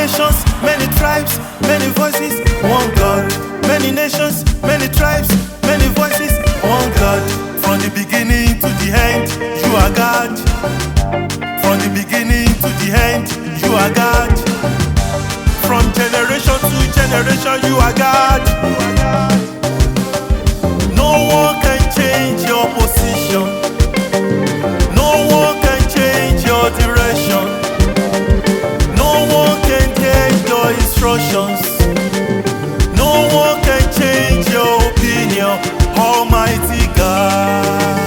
nations, many tribes, many voices, one God. Many nations, many tribes, many voices, one God. From the beginning to the end, you are God. From the beginning to the end, you are God. From generation to generation, you are God. No one can change your position. No one can change your direction. No one can take your instructions. No one can change your opinion. Almighty God.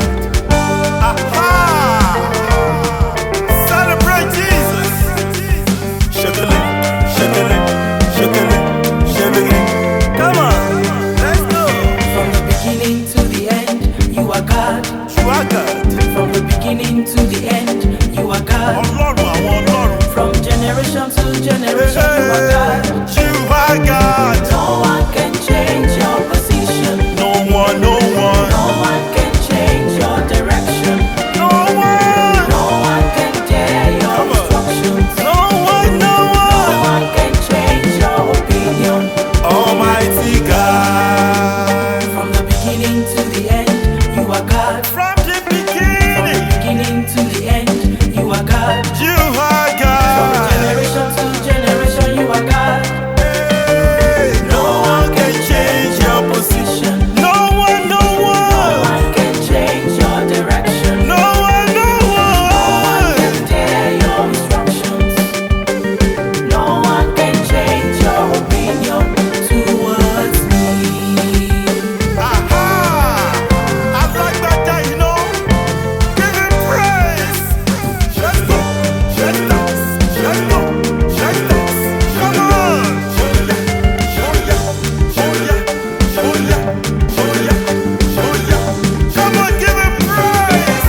Aha! Celebrate Jesus. Shekele, shekele, shekele, shekele. Come on, let's go. From the beginning to the end, you are God. You are God. From the beginning to the end, you are God. Ọlọ́run àwọn ọlọ́run. From generation to generation, you are God. You are God. No one can change your position. No one, no one. No one can change your direction. No one. No one can dare your Come on. instructions. No one, no No one. one can change your opinion. Almighty God. From the beginning to the end, you are God. From the From the beginning, beginning to the end, you are God. you are From God. generation to generation, you are God. Hey, no one can change your position. No one, no No one. one can change your direction. No one, no one. Can dare your instructions. No one can change your opinion towards me. Aha! I like that guy, you know. Give him praise. Let's go. Let's dance. Let's go. Let's dance. Come on. Show ya. Show ya. Show ya. Show ya. Show ya. Show ya. Come on, give him praise.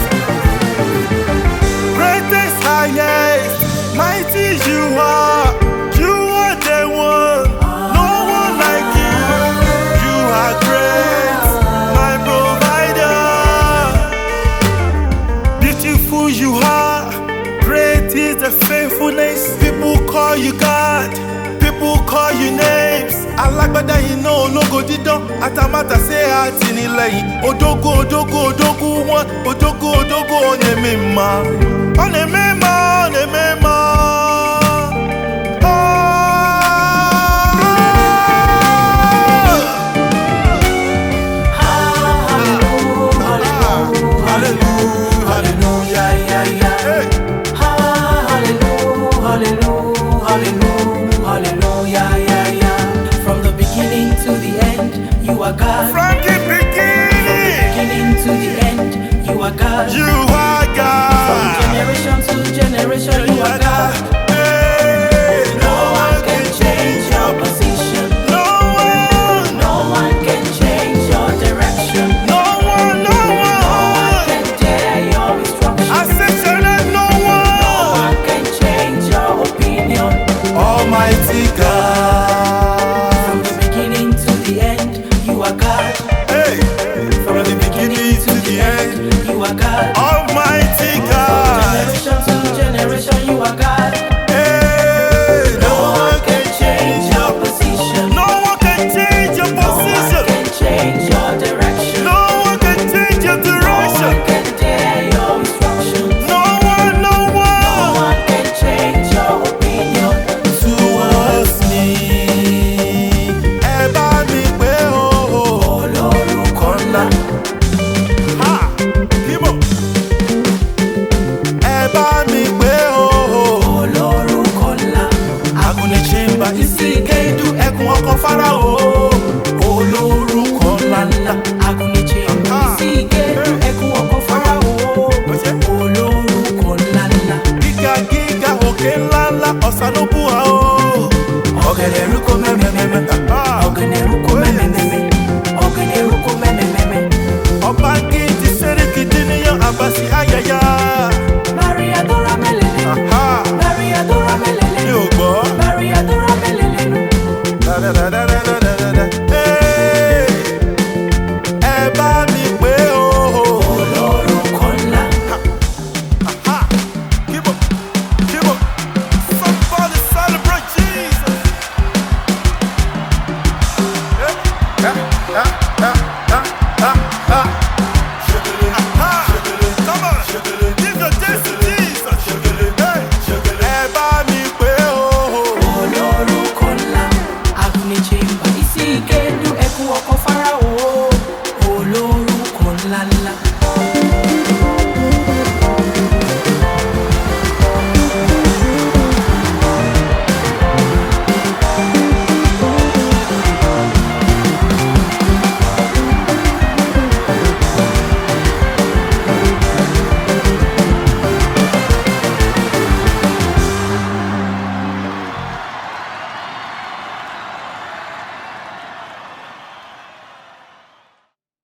Greatest, highest, mighty you are. You are the one. No one like you. You are great, my provider. Beautiful you are. Great is the faithfulness. People call you God. People call you names. Alágbádá iná ológo dídán. Àtàmátà ṣe àtìlẹ́yìn. Odógó odógó odógó wọn. Odógó odógó ọ̀nà mímọ́. Ọ̀nà mímọ́, ọ̀nà mímọ́. Hallelujah, yeah, yeah. Hallelujah, hallelujah, hallelujah, yeah, yeah. From the beginning to the end, you are God. From the beginning, Beginning to the end, you are God. you are From God. generation to generation, you are God. Hey, No one can change your position. no one, No one can change your direction. no one, no No one one. can dare your I instructions. said, no No one. one can change your opinion. Almighty God. From the beginning to the end, you are God. Hey, from the beginning to the end, You are God. Almighty God. Generation to generation, you are God.